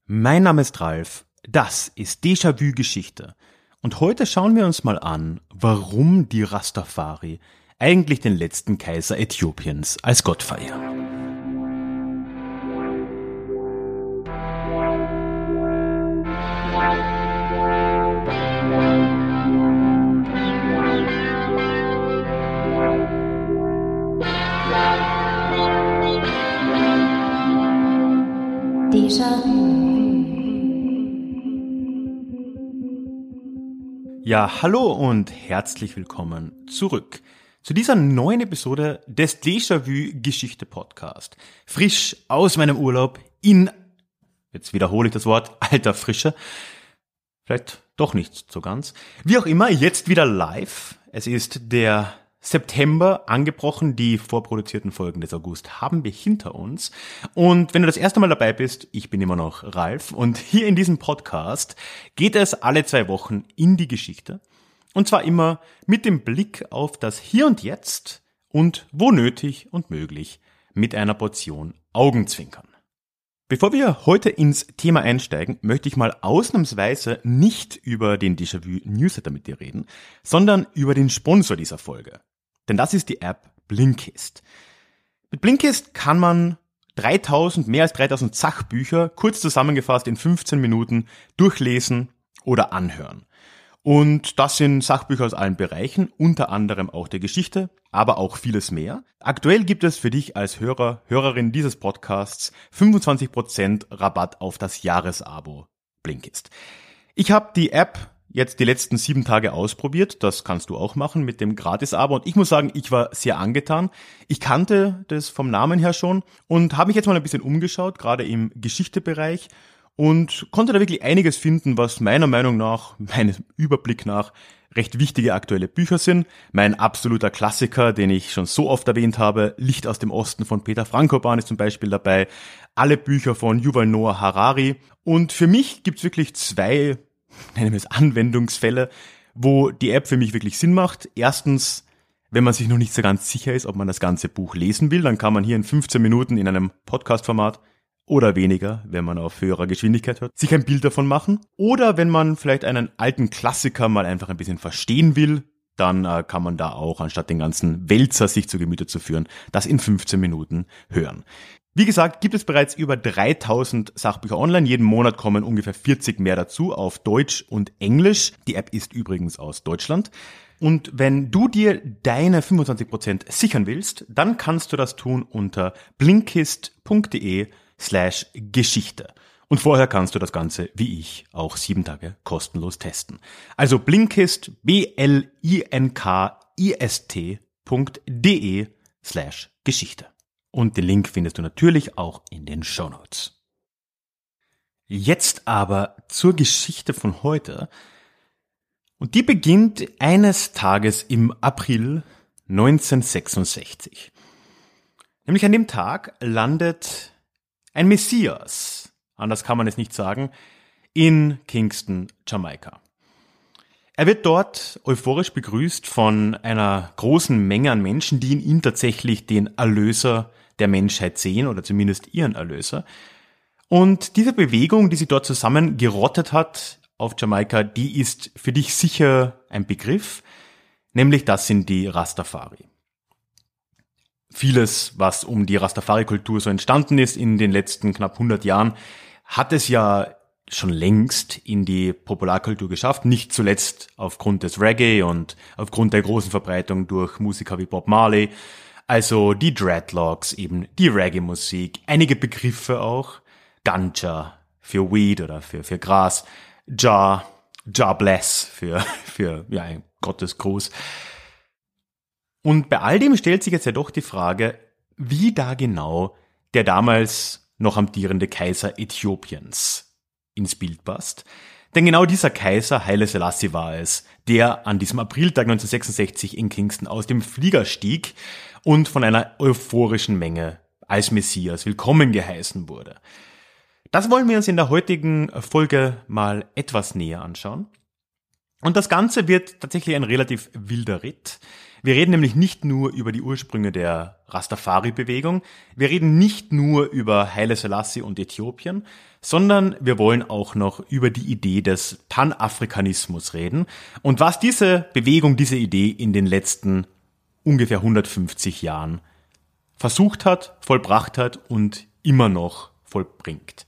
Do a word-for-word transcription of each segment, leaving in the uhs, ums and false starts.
Mein Name ist Ralf, das ist Déjà-vu Geschichte und heute schauen wir uns mal an, warum die Rastafari eigentlich den letzten Kaiser Äthiopiens als Gott verehren. Déjà-vu. Ja, hallo und herzlich willkommen zurück zu dieser neuen Episode des Déjà-vu Geschichte Podcast. Frisch aus meinem Urlaub in, jetzt wiederhole ich das Wort, alter Frische. Vielleicht doch nicht so ganz. Wie auch immer, jetzt wieder live. Es ist der September angebrochen, die vorproduzierten Folgen des August haben wir hinter uns. Und wenn du das erste Mal dabei bist, ich bin immer noch Ralf und hier in diesem Podcast geht es alle zwei Wochen in die Geschichte. Und zwar immer mit dem Blick auf das Hier und Jetzt und wo nötig und möglich mit einer Portion Augenzwinkern. Bevor wir heute ins Thema einsteigen, möchte ich mal ausnahmsweise nicht über den Déjà-vu Newsletter mit dir reden, sondern über den Sponsor dieser Folge. Denn das ist die App Blinkist. Mit Blinkist kann man dreitausend, mehr als dreitausend Sachbücher, kurz zusammengefasst in fünfzehn Minuten, durchlesen oder anhören. Und das sind Sachbücher aus allen Bereichen, unter anderem auch der Geschichte, aber auch vieles mehr. Aktuell gibt es für dich als Hörer, Hörerin dieses Podcasts fünfundzwanzig Prozent Rabatt auf das Jahresabo Blinkist. Ich habe die App jetzt die letzten sieben Tage ausprobiert, das kannst du auch machen mit dem Gratis-Abo und ich muss sagen, ich war sehr angetan. Ich kannte das vom Namen her schon und habe mich jetzt mal ein bisschen umgeschaut, gerade im Geschichtebereich und konnte da wirklich einiges finden, was meiner Meinung nach, meinem Überblick nach, recht wichtige aktuelle Bücher sind. Mein absoluter Klassiker, den ich schon so oft erwähnt habe, Licht aus dem Osten von Peter Frankopan ist zum Beispiel dabei, alle Bücher von Yuval Noah Harari und für mich gibt's wirklich zwei, nennen wir es Anwendungsfälle, wo die App für mich wirklich Sinn macht. Erstens, wenn man sich noch nicht so ganz sicher ist, ob man das ganze Buch lesen will, dann kann man hier in fünfzehn Minuten in einem Podcast-Format oder weniger, wenn man auf höherer Geschwindigkeit hört, sich ein Bild davon machen. Oder wenn man vielleicht einen alten Klassiker mal einfach ein bisschen verstehen will, dann äh, kann man da auch, anstatt den ganzen Wälzer sich zu Gemüte zu führen, das in fünfzehn Minuten hören. Wie gesagt, gibt es bereits über dreitausend Sachbücher online. Jeden Monat kommen ungefähr vierzig mehr dazu auf Deutsch und Englisch. Die App ist übrigens aus Deutschland. Und wenn du dir deine fünfundzwanzig Prozent sichern willst, dann kannst du das tun unter blinkist.de slash Geschichte. Und vorher kannst du das Ganze, wie ich, auch sieben Tage kostenlos testen. Also Blinkist, B-L-I-N-K-I-S-T.de slash Geschichte. Und den Link findest du natürlich auch in den Shownotes. Jetzt aber zur Geschichte von heute. Und die beginnt eines Tages im April neunzehnhundertsechsundsechzig. Nämlich an dem Tag landet ein Messias, anders kann man es nicht sagen, in Kingston, Jamaika. Er wird dort euphorisch begrüßt von einer großen Menge an Menschen, die in ihm tatsächlich den Erlöser der Menschheit sehen oder zumindest ihren Erlöser. Und diese Bewegung, die sie dort zusammengerottet hat auf Jamaika, die ist für dich sicher ein Begriff, nämlich das sind die Rastafari. Vieles, was um die Rastafari-Kultur so entstanden ist in den letzten knapp hundert Jahren, hat es ja schon längst in die Popularkultur geschafft, nicht zuletzt aufgrund des Reggae und aufgrund der großen Verbreitung durch Musiker wie Bob Marley, also die Dreadlocks, eben die Reggae-Musik, einige Begriffe auch, Ganja für Weed oder für, für Gras, Jah, Jah Bless für, für, ja, ein Gottesgruß. Und bei all dem stellt sich jetzt ja doch die Frage, wie da genau der damals noch amtierende Kaiser Äthiopiens ins Bild passt. Denn genau dieser Kaiser, Haile Selassie, war es, der an diesem Apriltag neunzehnhundertsechsundsechzig in Kingston aus dem Flieger stieg und von einer euphorischen Menge als Messias willkommen geheißen wurde. Das wollen wir uns in der heutigen Folge mal etwas näher anschauen. Und das Ganze wird tatsächlich ein relativ wilder Ritt. Wir reden nämlich nicht nur über die Ursprünge der Rastafari-Bewegung, wir reden nicht nur über Haile Selassie und Äthiopien, sondern wir wollen auch noch über die Idee des Panafrikanismus reden und was diese Bewegung, diese Idee in den letzten ungefähr hundertfünfzig Jahren versucht hat, vollbracht hat und immer noch vollbringt.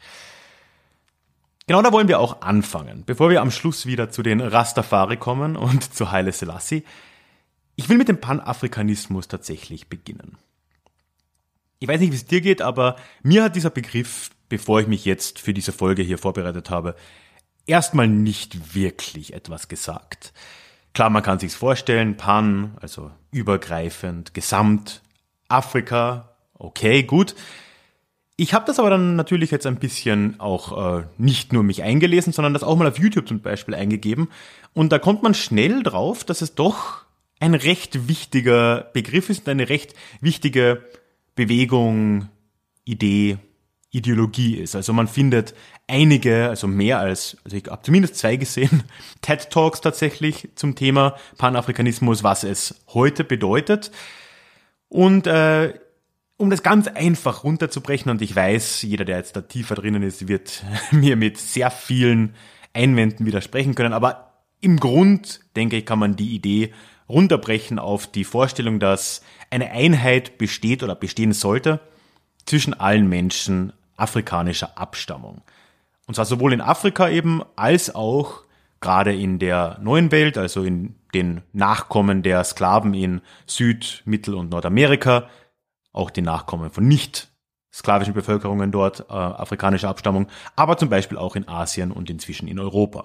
Genau da wollen wir auch anfangen, bevor wir am Schluss wieder zu den Rastafari kommen und zu Haile Selassie. Ich will mit dem Panafrikanismus tatsächlich beginnen. Ich weiß nicht, wie es dir geht, aber mir hat dieser Begriff, bevor ich mich jetzt für diese Folge hier vorbereitet habe, erstmal nicht wirklich etwas gesagt. Klar, man kann sich's vorstellen, Pan, also übergreifend, Gesamt, Afrika, okay, gut. Ich habe das aber dann natürlich jetzt ein bisschen auch äh, nicht nur mich eingelesen, sondern das auch mal auf YouTube zum Beispiel eingegeben. Und da kommt man schnell drauf, dass es doch ein recht wichtiger Begriff ist und eine recht wichtige Bewegung, Idee, Ideologie ist. Also man findet einige, also mehr als, also ich habe zumindest zwei gesehen, TED-Talks tatsächlich zum Thema Panafrikanismus, was es heute bedeutet. Und äh, um das ganz einfach runterzubrechen, und ich weiß, jeder, der jetzt da tiefer drinnen ist, wird mir mit sehr vielen Einwänden widersprechen können, aber im Grund, denke ich, kann man die Idee runterbrechen auf die Vorstellung, dass eine Einheit besteht oder bestehen sollte zwischen allen Menschen afrikanischer Abstammung. Und zwar sowohl in Afrika eben, als auch gerade in der neuen Welt, also in den Nachkommen der Sklaven in Süd-, Mittel- und Nordamerika, auch die Nachkommen von nicht sklavischen Bevölkerungen dort, äh, afrikanischer Abstammung, aber zum Beispiel auch in Asien und inzwischen in Europa.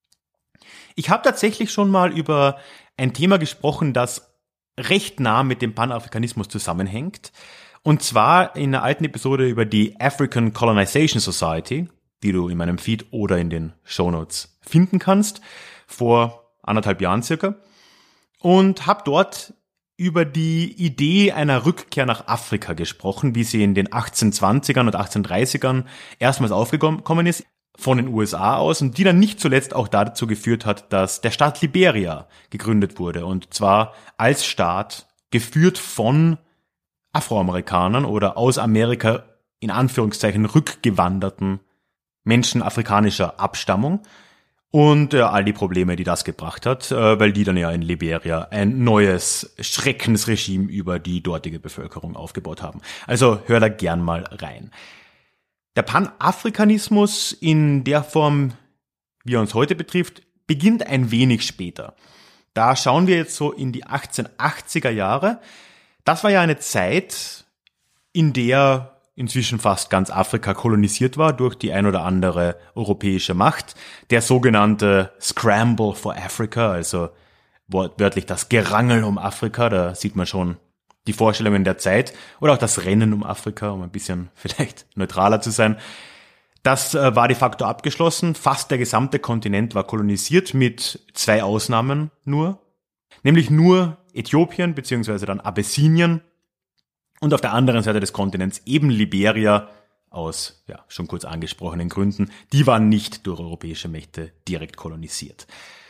Ich habe tatsächlich schon mal über ein Thema gesprochen, das recht nah mit dem Panafrikanismus zusammenhängt. Und zwar in einer alten Episode über die African Colonization Society, die du in meinem Feed oder in den Shownotes finden kannst, vor anderthalb Jahren circa. Und habe dort über die Idee einer Rückkehr nach Afrika gesprochen, wie sie in den achtzehnhundertzwanzigern und achtzehnhundertdreißigern erstmals aufgekommen ist, von den U S A aus, und die dann nicht zuletzt auch dazu geführt hat, dass der Staat Liberia gegründet wurde, und zwar als Staat geführt von Afroamerikanern oder aus Amerika in Anführungszeichen rückgewanderten Menschen afrikanischer Abstammung und äh, all die Probleme, die das gebracht hat, äh, weil die dann ja in Liberia ein neues Schreckensregime über die dortige Bevölkerung aufgebaut haben. Also hör da gern mal rein. Der Panafrikanismus in der Form, wie er uns heute betrifft, beginnt ein wenig später. Da schauen wir jetzt so in die achtzehnhundertachtziger Jahre. Das war ja eine Zeit, in der inzwischen fast ganz Afrika kolonisiert war durch die ein oder andere europäische Macht. Der sogenannte Scramble for Africa, also wortwörtlich das Gerangel um Afrika, da sieht man schon die Vorstellungen der Zeit, oder auch das Rennen um Afrika, um ein bisschen vielleicht neutraler zu sein. Das äh, war de facto abgeschlossen. Fast der gesamte Kontinent war kolonisiert, mit zwei Ausnahmen nur. Nämlich nur Äthiopien bzw. dann Abessinien und auf der anderen Seite des Kontinents eben Liberia aus, ja, schon kurz angesprochenen Gründen. Die waren nicht durch europäische Mächte direkt kolonisiert.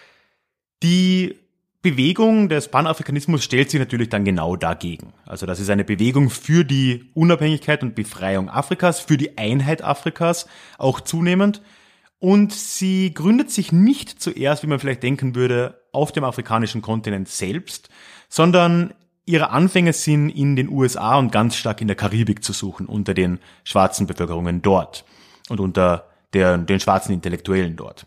Die Bewegung des Panafrikanismus stellt sich natürlich dann genau dagegen. Also das ist eine Bewegung für die Unabhängigkeit und Befreiung Afrikas, für die Einheit Afrikas auch zunehmend. Und sie gründet sich nicht zuerst, wie man vielleicht denken würde, auf dem afrikanischen Kontinent selbst, sondern ihre Anfänge sind in den U S A und ganz stark in der Karibik zu suchen, unter den schwarzen Bevölkerungen dort und unter der, den schwarzen Intellektuellen dort.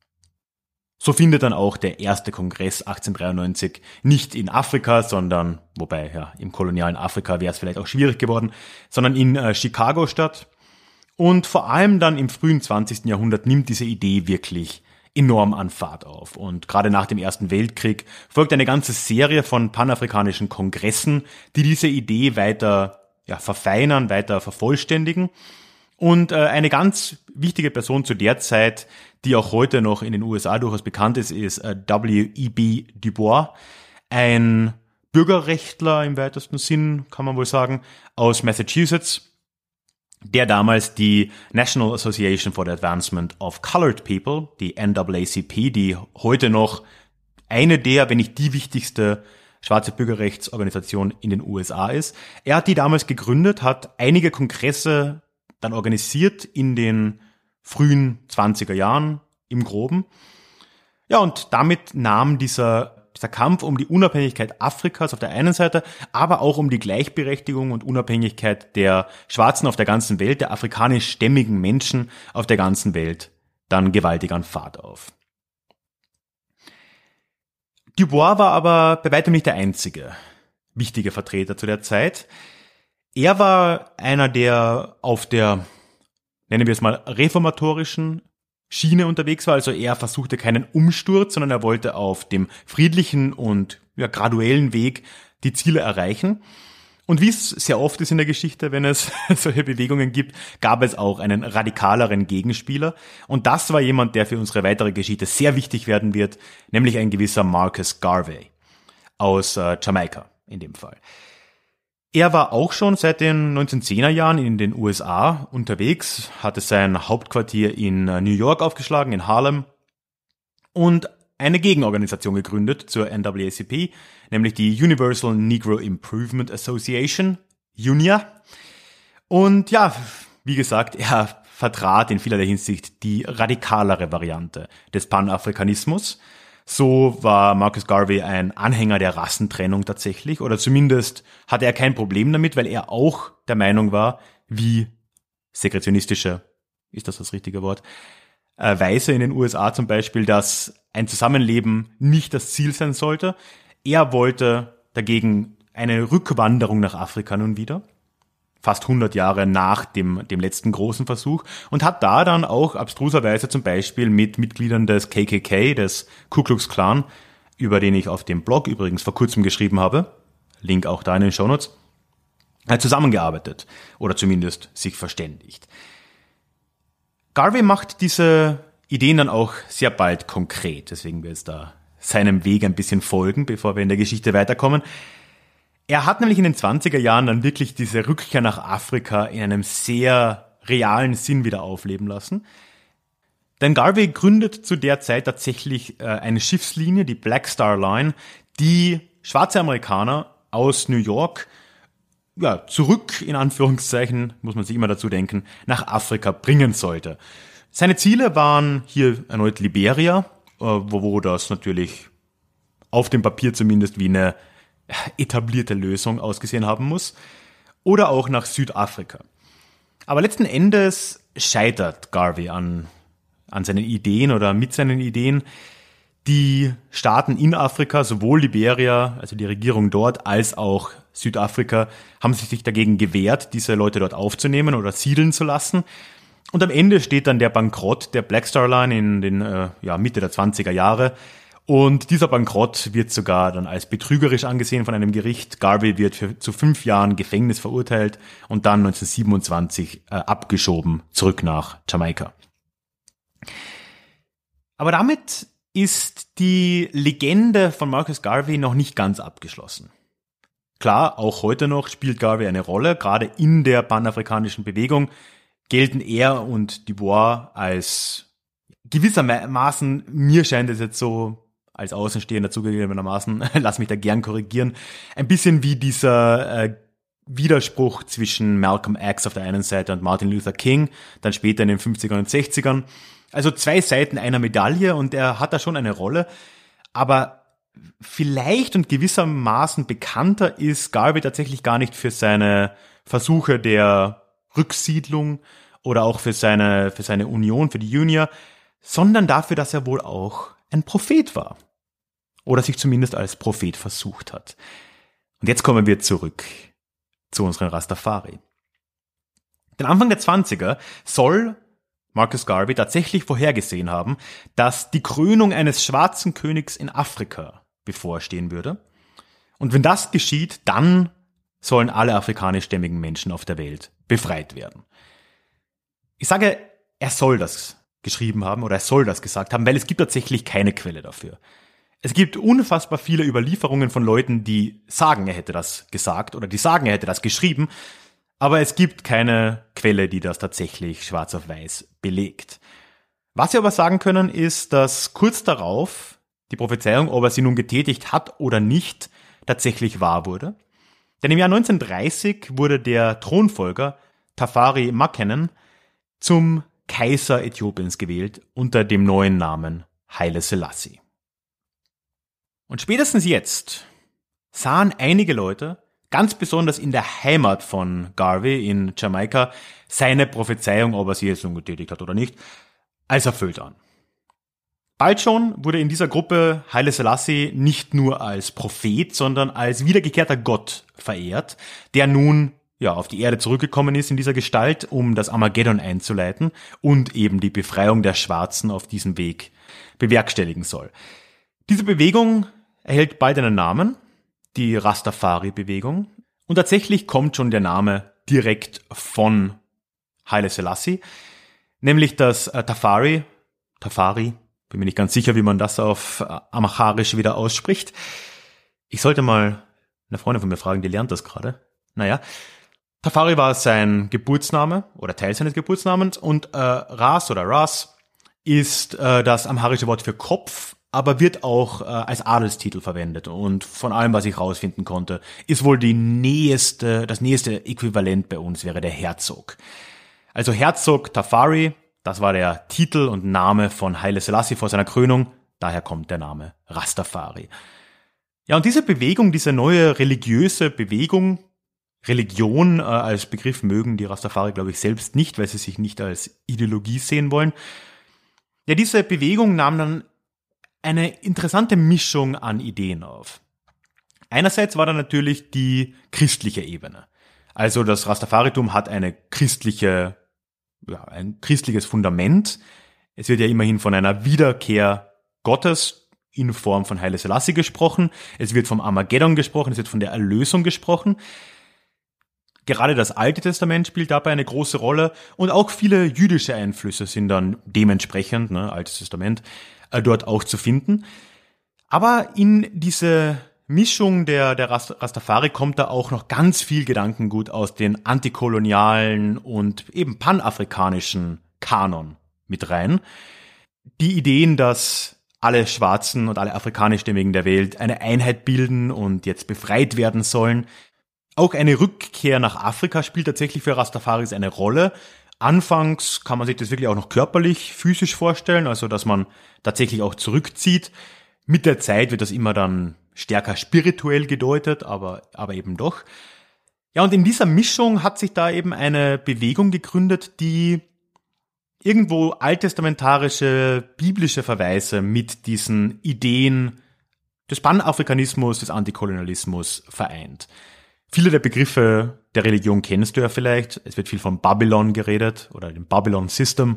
So findet dann auch der erste Kongress achtzehnhundertdreiundneunzig nicht in Afrika, sondern, wobei ja im kolonialen Afrika wäre es vielleicht auch schwierig geworden, sondern in äh, Chicago statt. Und vor allem dann im frühen zwanzigsten Jahrhundert nimmt diese Idee wirklich enorm an Fahrt auf. Und gerade nach dem Ersten Weltkrieg folgt eine ganze Serie von panafrikanischen Kongressen, die diese Idee weiter ja, verfeinern, weiter vervollständigen. Und äh, eine ganz wichtige Person zu der Zeit, die auch heute noch in den U S A durchaus bekannt ist, ist äh, W E B Du Bois, ein Bürgerrechtler im weitesten Sinn, kann man wohl sagen, aus Massachusetts, der damals die National Association for the Advancement of Colored People, die N double A C P, die heute noch eine der, wenn nicht die wichtigste schwarze Bürgerrechtsorganisation in den U S A ist. Er hat die damals gegründet, hat einige Kongresse dann organisiert in den frühen zwanziger Jahren im Groben. Ja, und damit nahm dieser, dieser Kampf um die Unabhängigkeit Afrikas auf der einen Seite, aber auch um die Gleichberechtigung und Unabhängigkeit der Schwarzen auf der ganzen Welt, der afrikanischstämmigen Menschen auf der ganzen Welt, dann gewaltig an Fahrt auf. Du Bois war aber bei weitem nicht der einzige wichtige Vertreter zu der Zeit. Er war einer, der auf der, nennen wir es mal, reformatorischen Schiene unterwegs war. Also er versuchte keinen Umsturz, sondern er wollte auf dem friedlichen und ja, graduellen Weg die Ziele erreichen. Und wie es sehr oft ist in der Geschichte, wenn es solche Bewegungen gibt, gab es auch einen radikaleren Gegenspieler. Und das war jemand, der für unsere weitere Geschichte sehr wichtig werden wird, nämlich ein gewisser Marcus Garvey aus äh, Jamaika in dem Fall. Er war auch schon seit den neunzehnhundertzehner Jahren in den U S A unterwegs, hatte sein Hauptquartier in New York aufgeschlagen, in Harlem, und eine Gegenorganisation gegründet zur N double A C P, nämlich die Universal Negro Improvement Association, U N I A. Und ja, wie gesagt, er vertrat in vielerlei Hinsicht die radikalere Variante des Panafrikanismus. So war Marcus Garvey ein Anhänger der Rassentrennung tatsächlich, oder zumindest hatte er kein Problem damit, weil er auch der Meinung war, wie segregationistische, ist das das richtige Wort, äh, Weiße in den U S A zum Beispiel, dass ein Zusammenleben nicht das Ziel sein sollte. Er wollte dagegen eine Rückwanderung nach Afrika nun wieder, fast hundert Jahre nach dem, dem letzten großen Versuch, und hat da dann auch abstruserweise zum Beispiel mit Mitgliedern des K K K, des Ku Klux Klan, über den ich auf dem Blog übrigens vor kurzem geschrieben habe, Link auch da in den Shownotes, zusammengearbeitet oder zumindest sich verständigt. Garvey macht diese Ideen dann auch sehr bald konkret, deswegen wir jetzt da seinem Weg ein bisschen folgen, bevor wir in der Geschichte weiterkommen. Er hat nämlich in den zwanziger Jahren dann wirklich diese Rückkehr nach Afrika in einem sehr realen Sinn wieder aufleben lassen. Denn Garvey gründet zu der Zeit tatsächlich äh, eine Schiffslinie, die Black Star Line, die schwarze Amerikaner aus New York ja, zurück, in Anführungszeichen, muss man sich immer dazu denken, nach Afrika bringen sollte. Seine Ziele waren hier erneut Liberia, wo, wo das natürlich auf dem Papier zumindest wie eine etablierte Lösung ausgesehen haben muss, oder auch nach Südafrika. Aber letzten Endes scheitert Garvey an, an seinen Ideen oder mit seinen Ideen. Die Staaten in Afrika, sowohl Liberia, also die Regierung dort, als auch Südafrika, haben sich dagegen gewehrt, diese Leute dort aufzunehmen oder siedeln zu lassen. Und am Ende steht dann der Bankrott der Black Star Line in den äh, ja, Mitte der zwanziger Jahre. Und dieser Bankrott wird sogar dann als betrügerisch angesehen von einem Gericht. Garvey wird für, zu fünf Jahren Gefängnis verurteilt und dann neunzehnhundertsiebenundzwanzig äh, abgeschoben zurück nach Jamaika. Aber damit ist die Legende von Marcus Garvey noch nicht ganz abgeschlossen. Klar, auch heute noch spielt Garvey eine Rolle, gerade in der panafrikanischen Bewegung gelten er und Du Bois als gewissermaßen, mir scheint es jetzt so, als Außenstehender zugegebenermaßen, lass mich da gern korrigieren, ein bisschen wie dieser äh, Widerspruch zwischen Malcolm X auf der einen Seite und Martin Luther King, dann später in den fünfzigern und sechzigern. Also zwei Seiten einer Medaille, und er hat da schon eine Rolle, aber vielleicht und gewissermaßen bekannter ist Garvey tatsächlich gar nicht für seine Versuche der Rücksiedlung oder auch für seine, für seine Union, für die Unia, sondern dafür, dass er wohl auch ein Prophet war. Oder sich zumindest als Prophet versucht hat. Und jetzt kommen wir zurück zu unseren Rastafari. Den Anfang der zwanziger soll Marcus Garvey tatsächlich vorhergesehen haben, dass die Krönung eines schwarzen Königs in Afrika bevorstehen würde. Und wenn das geschieht, dann sollen alle afrikanischstämmigen Menschen auf der Welt befreit werden. Ich sage, er soll das geschrieben haben oder er soll das gesagt haben, weil es gibt tatsächlich keine Quelle dafür. Es gibt unfassbar viele Überlieferungen von Leuten, die sagen, er hätte das gesagt oder die sagen, er hätte das geschrieben, aber es gibt keine Quelle, die das tatsächlich schwarz auf weiß belegt. Was wir aber sagen können, ist, dass kurz darauf die Prophezeiung, ob er sie nun getätigt hat oder nicht, tatsächlich wahr wurde. Denn im Jahr neunzehnhundertdreißig wurde der Thronfolger Tafari Makenen zum Kaiser Äthiopiens gewählt unter dem neuen Namen Haile Selassie. Und spätestens jetzt sahen einige Leute, ganz besonders in der Heimat von Garvey in Jamaika, seine Prophezeiung, ob er sie jetzt nun getätigt hat oder nicht, als erfüllt an. Bald schon wurde in dieser Gruppe Haile Selassie nicht nur als Prophet, sondern als wiedergekehrter Gott verehrt, der nun ja auf die Erde zurückgekommen ist in dieser Gestalt, um das Armageddon einzuleiten und eben die Befreiung der Schwarzen auf diesem Weg bewerkstelligen soll. Diese Bewegung erhält bald einen Namen, die Rastafari-Bewegung. Und tatsächlich kommt schon der Name direkt von Haile Selassie, nämlich das äh, Tafari, Tafari, bin mir nicht ganz sicher, wie man das auf äh, Amharisch wieder ausspricht. Ich sollte mal eine Freundin von mir fragen, die lernt das gerade. Naja, Tafari war sein Geburtsname oder Teil seines Geburtsnamens und äh, Ras oder Ras ist äh, das amharische Wort für Kopf, aber wird auch äh, als Adelstitel verwendet. Und von allem, was ich rausfinden konnte, ist wohl die nächste, das nächste Äquivalent bei uns wäre der Herzog. Also Herzog Tafari, das war der Titel und Name von Haile Selassie vor seiner Krönung. Daher kommt der Name Rastafari. Ja, und diese Bewegung, diese neue religiöse Bewegung, Religion äh, als Begriff mögen die Rastafari, glaube ich, selbst nicht, weil sie sich nicht als Ideologie sehen wollen. Ja, diese Bewegung nahm dann eine interessante Mischung an Ideen auf. Einerseits war da natürlich die christliche Ebene. Also das Rastafaritum hat eine christliche, ja, ein christliches Fundament. Es wird ja immerhin von einer Wiederkehr Gottes in Form von Haile Selassie gesprochen. Es wird vom Armageddon gesprochen, es wird von der Erlösung gesprochen. Gerade das Alte Testament spielt dabei eine große Rolle und auch viele jüdische Einflüsse sind dann dementsprechend, ne, Altes Testament, äh, dort auch zu finden. Aber in diese Mischung der, der Rast- Rastafari kommt da auch noch ganz viel Gedankengut aus den antikolonialen und eben panafrikanischen Kanon mit rein. Die Ideen, dass alle Schwarzen und alle Afrikanischstämmigen der Welt eine Einheit bilden und jetzt befreit werden sollen. Auch eine Rückkehr nach Afrika spielt tatsächlich für Rastafaris eine Rolle. Anfangs kann man sich das wirklich auch noch körperlich, physisch vorstellen, also dass man tatsächlich auch zurückzieht. Mit der Zeit wird das immer dann stärker spirituell gedeutet, aber, aber eben doch. Ja, und in dieser Mischung hat sich da eben eine Bewegung gegründet, die irgendwo alttestamentarische, biblische Verweise mit diesen Ideen des Panafrikanismus, des Antikolonialismus vereint. Viele der Begriffe der Religion kennst du ja vielleicht. Es wird viel von Babylon geredet oder dem Babylon System,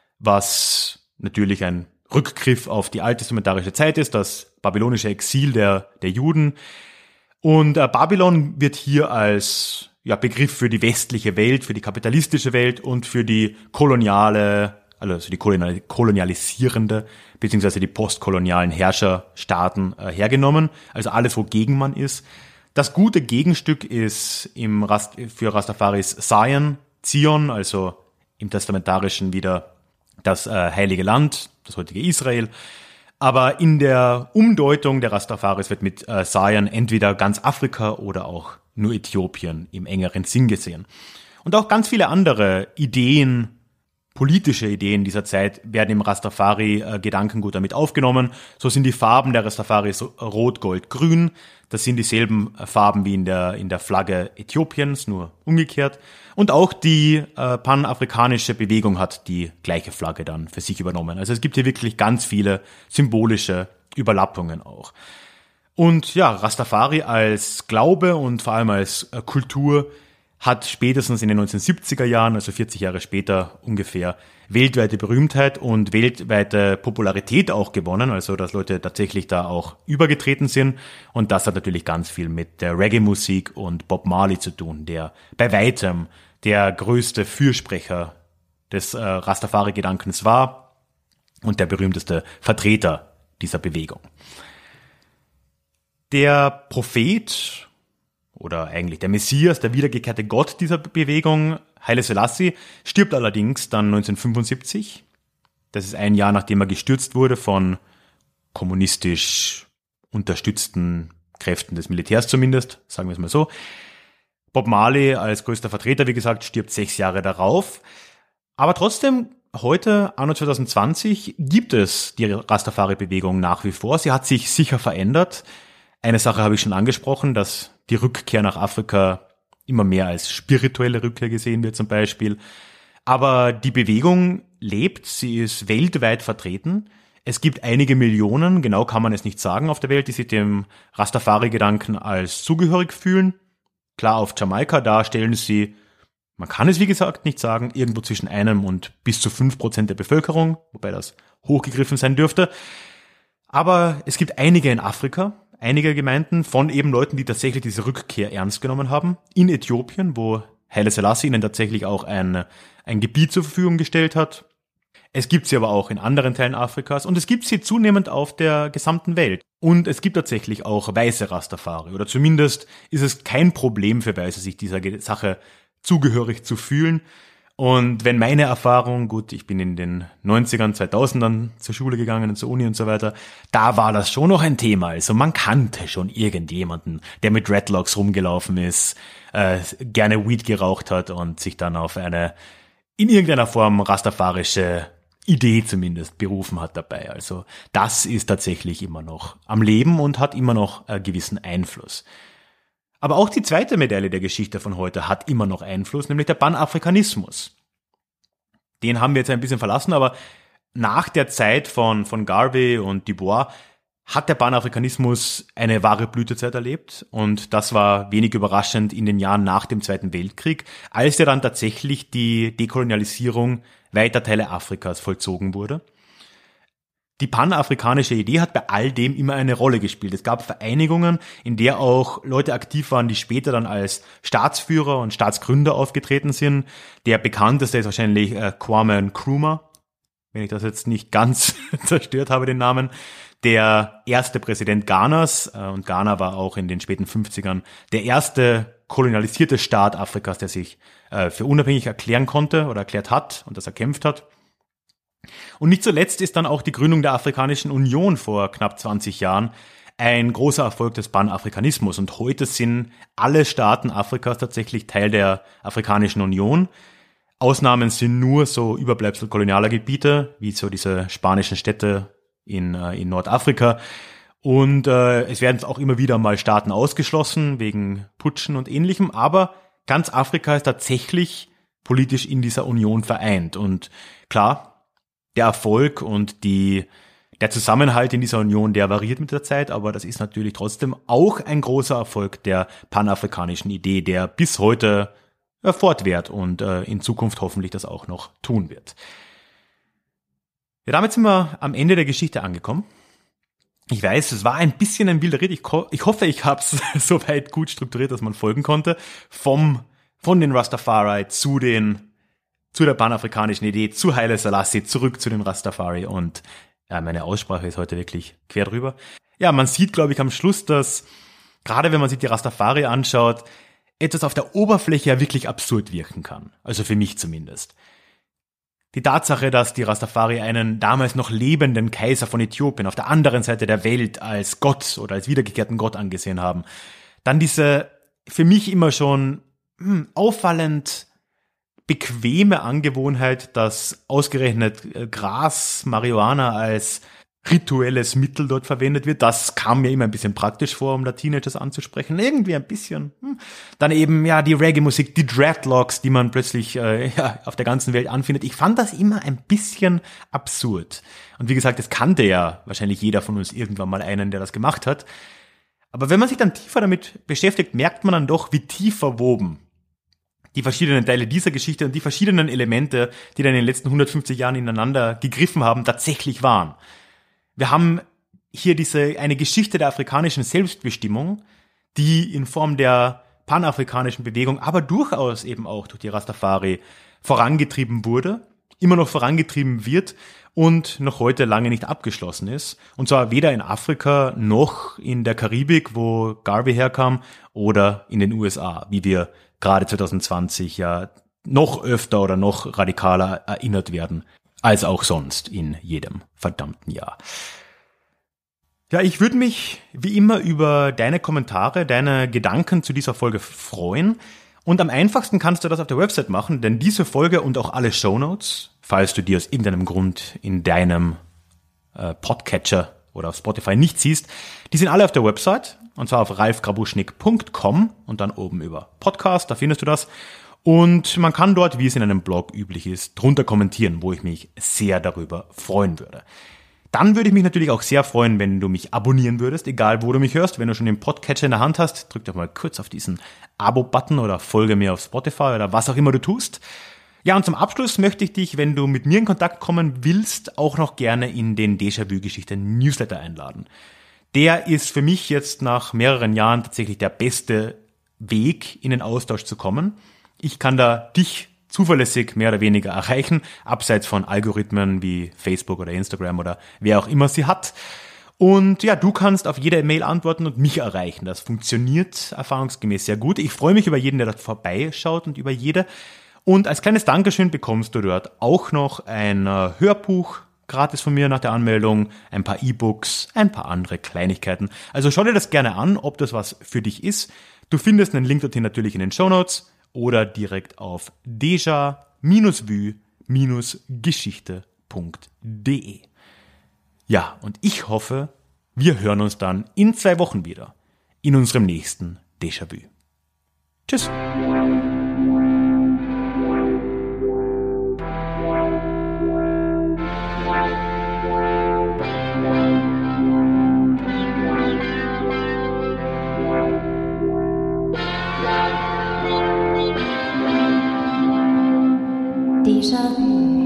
was natürlich ein Rückgriff auf die alttestamentarische Zeit ist, das babylonische Exil der, der Juden. Und äh, Babylon wird hier als ja, Begriff für die westliche Welt, für die kapitalistische Welt und für die koloniale, also die kolonial, kolonialisierende, beziehungsweise die postkolonialen Herrscherstaaten äh, hergenommen. Also alles, wogegen man ist. Das gute Gegenstück ist im Rast, für Rastafaris Zion, Zion, also im Testamentarischen wieder das äh, Heilige Land, das heutige Israel. Aber in der Umdeutung der Rastafaris wird mit äh, Zion entweder ganz Afrika oder auch nur Äthiopien im engeren Sinn gesehen. Und auch ganz viele andere Ideen, politische Ideen dieser Zeit werden im Rastafari-Gedankengut damit aufgenommen. So sind die Farben der Rastafaris rot, gold, grün. Das sind dieselben Farben wie in der, in der Flagge Äthiopiens, nur umgekehrt. Und auch die äh, panafrikanische Bewegung hat die gleiche Flagge dann für sich übernommen. Also es gibt hier wirklich ganz viele symbolische Überlappungen auch. Und ja, Rastafari als Glaube und vor allem als äh, Kultur hat spätestens in den neunzehnhundertsiebziger Jahren, also vierzig Jahre später ungefähr, weltweite Berühmtheit und weltweite Popularität auch gewonnen, also dass Leute tatsächlich da auch übergetreten sind. Und das hat natürlich ganz viel mit der Reggae-Musik und Bob Marley zu tun, der bei weitem der größte Fürsprecher des äh, Rastafari-Gedankens war und der berühmteste Vertreter dieser Bewegung. Der Prophet oder eigentlich der Messias, der wiedergekehrte Gott dieser Bewegung, Haile Selassie, stirbt allerdings dann neunzehnhundertfünfundsiebzig. Das ist ein Jahr, nachdem er gestürzt wurde von kommunistisch unterstützten Kräften des Militärs zumindest, sagen wir es mal so. Bob Marley als größter Vertreter, wie gesagt, stirbt sechs Jahre darauf. Aber trotzdem, heute, anno zwanzig zwanzig, gibt es die Rastafari-Bewegung nach wie vor. Sie hat sich sicher verändert. Eine Sache habe ich schon angesprochen, dass die Rückkehr nach Afrika immer mehr als spirituelle Rückkehr gesehen wird zum Beispiel. Aber die Bewegung lebt, sie ist weltweit vertreten. Es gibt einige Millionen, genau kann man es nicht sagen, auf der Welt, die sich dem Rastafari-Gedanken als zugehörig fühlen. Klar, auf Jamaika, da stellen sie, man kann es wie gesagt nicht sagen, irgendwo zwischen einem und bis zu fünf Prozent der Bevölkerung, wobei das hochgegriffen sein dürfte. Aber es gibt einige in Afrika, einige Gemeinden von eben Leuten, die tatsächlich diese Rückkehr ernst genommen haben. In Äthiopien, wo Haile Selassie ihnen tatsächlich auch ein, ein Gebiet zur Verfügung gestellt hat. Es gibt sie aber auch in anderen Teilen Afrikas und es gibt sie zunehmend auf der gesamten Welt. Und es gibt tatsächlich auch weiße Rastafari oder zumindest ist es kein Problem für Weiße, sich dieser Sache zugehörig zu fühlen. Und wenn meine Erfahrung, gut, ich bin in den neunzigern, zweitausendern zur Schule gegangen und zur Uni und so weiter, da war das schon noch ein Thema. Also man kannte schon irgendjemanden, der mit Dreadlocks rumgelaufen ist, äh, gerne Weed geraucht hat und sich dann auf eine in irgendeiner Form rastafarische Idee zumindest berufen hat dabei. Also das ist tatsächlich immer noch am Leben und hat immer noch einen gewissen Einfluss. Aber auch die zweite Medaille der Geschichte von heute hat immer noch Einfluss, nämlich der Panafrikanismus. Den haben wir jetzt ein bisschen verlassen, aber nach der Zeit von, von Garvey und Du Bois hat der Panafrikanismus eine wahre Blütezeit erlebt. Und das war wenig überraschend in den Jahren nach dem Zweiten Weltkrieg, als ja dann tatsächlich die Dekolonialisierung weiter Teile Afrikas vollzogen wurde. Die panafrikanische Idee hat bei all dem immer eine Rolle gespielt. Es gab Vereinigungen, in der auch Leute aktiv waren, die später dann als Staatsführer und Staatsgründer aufgetreten sind. Der bekannteste ist wahrscheinlich äh, Kwame Nkrumah, wenn ich das jetzt nicht ganz zerstört habe, den Namen. Der erste Präsident Ghanas, äh, und Ghana war auch in den späten fünfzigern der erste kolonialisierte Staat Afrikas, der sich äh, für unabhängig erklären konnte oder erklärt hat und das erkämpft hat. Und nicht zuletzt ist dann auch die Gründung der Afrikanischen Union vor knapp zwanzig Jahren ein großer Erfolg des Panafrikanismus. Und heute sind alle Staaten Afrikas tatsächlich Teil der Afrikanischen Union. Ausnahmen sind nur so Überbleibsel kolonialer Gebiete, wie so diese spanischen Städte in, äh, in Nordafrika. Und äh, es werden auch immer wieder mal Staaten ausgeschlossen wegen Putschen und Ähnlichem. Aber ganz Afrika ist tatsächlich politisch in dieser Union vereint. Und klar, der Erfolg und die, der Zusammenhalt in dieser Union, der variiert mit der Zeit, aber das ist natürlich trotzdem auch ein großer Erfolg der panafrikanischen Idee, der bis heute äh, fortwährt und äh, in Zukunft hoffentlich das auch noch tun wird. Ja, damit sind wir am Ende der Geschichte angekommen. Ich weiß, es war ein bisschen ein wilder Ritt. Ich, ich hoffe, ich habe es soweit gut strukturiert, dass man folgen konnte. Vom, von den Rastafari zu den zu der panafrikanischen Idee, zu Haile Selassie, zurück zu den Rastafari und ja, meine Aussprache ist heute wirklich quer drüber. Ja, man sieht, glaube ich, am Schluss, dass gerade wenn man sich die Rastafari anschaut, etwas auf der Oberfläche ja wirklich absurd wirken kann. Also für mich zumindest. Die Tatsache, dass die Rastafari einen damals noch lebenden Kaiser von Äthiopien auf der anderen Seite der Welt als Gott oder als wiedergekehrten Gott angesehen haben. Dann diese für mich immer schon hm, auffallend bequeme Angewohnheit, dass ausgerechnet Gras, Marihuana als rituelles Mittel dort verwendet wird. Das kam mir immer ein bisschen praktisch vor, um da Teenagers anzusprechen. Irgendwie ein bisschen. Hm. Dann eben ja die Reggae-Musik, die Dreadlocks, die man plötzlich äh, ja, auf der ganzen Welt anfindet. Ich fand das immer ein bisschen absurd. Und wie gesagt, es kannte ja wahrscheinlich jeder von uns irgendwann mal einen, der das gemacht hat. Aber wenn man sich dann tiefer damit beschäftigt, merkt man dann doch, wie tief verwoben die verschiedenen Teile dieser Geschichte und die verschiedenen Elemente, die dann in den letzten hundertfünfzig Jahren ineinander gegriffen haben, tatsächlich waren. Wir haben hier diese eine Geschichte der afrikanischen Selbstbestimmung, die in Form der panafrikanischen Bewegung, aber durchaus eben auch durch die Rastafari vorangetrieben wurde, immer noch vorangetrieben wird und noch heute lange nicht abgeschlossen ist. Und zwar weder in Afrika noch in der Karibik, wo Garvey herkam, oder in den U S A, wie wir gerade zwanzig zwanzig ja noch öfter oder noch radikaler erinnert werden, als auch sonst in jedem verdammten Jahr. Ja, ich würde mich wie immer über deine Kommentare, deine Gedanken zu dieser Folge freuen. Und am einfachsten kannst du das auf der Website machen, denn diese Folge und auch alle Shownotes, falls du die aus irgendeinem Grund in deinem äh, Podcatcher oder auf Spotify nicht siehst, die sind alle auf der Website, und zwar auf ralf grabuschnick punkt com und dann oben über Podcast, da findest du das. Und man kann dort, wie es in einem Blog üblich ist, drunter kommentieren, wo ich mich sehr darüber freuen würde. Dann würde ich mich natürlich auch sehr freuen, wenn du mich abonnieren würdest, egal wo du mich hörst. Wenn du schon den Podcatcher in der Hand hast, drück doch mal kurz auf diesen Abo-Button oder folge mir auf Spotify oder was auch immer du tust. Ja, und zum Abschluss möchte ich dich, wenn du mit mir in Kontakt kommen willst, auch noch gerne in den Déjà-vu-Geschichte-Newsletter einladen. Der ist für mich jetzt nach mehreren Jahren tatsächlich der beste Weg, in den Austausch zu kommen. Ich kann da dich zuverlässig mehr oder weniger erreichen, abseits von Algorithmen wie Facebook oder Instagram oder wer auch immer sie hat. Und ja, du kannst auf jede Mail antworten und mich erreichen. Das funktioniert erfahrungsgemäß sehr gut. Ich freue mich über jeden, der dort vorbeischaut und über jede. Und als kleines Dankeschön bekommst du dort auch noch ein Hörbuch gratis von mir nach der Anmeldung, ein paar E-Books, ein paar andere Kleinigkeiten. Also schau dir das gerne an, ob das was für dich ist. Du findest einen Link dorthin natürlich in den Shownotes oder direkt auf déjà-vu geschichte punkt de. Ja, und ich hoffe, wir hören uns dann in zwei Wochen wieder in unserem nächsten Déjà-vu. Tschüss. Déjà-vu.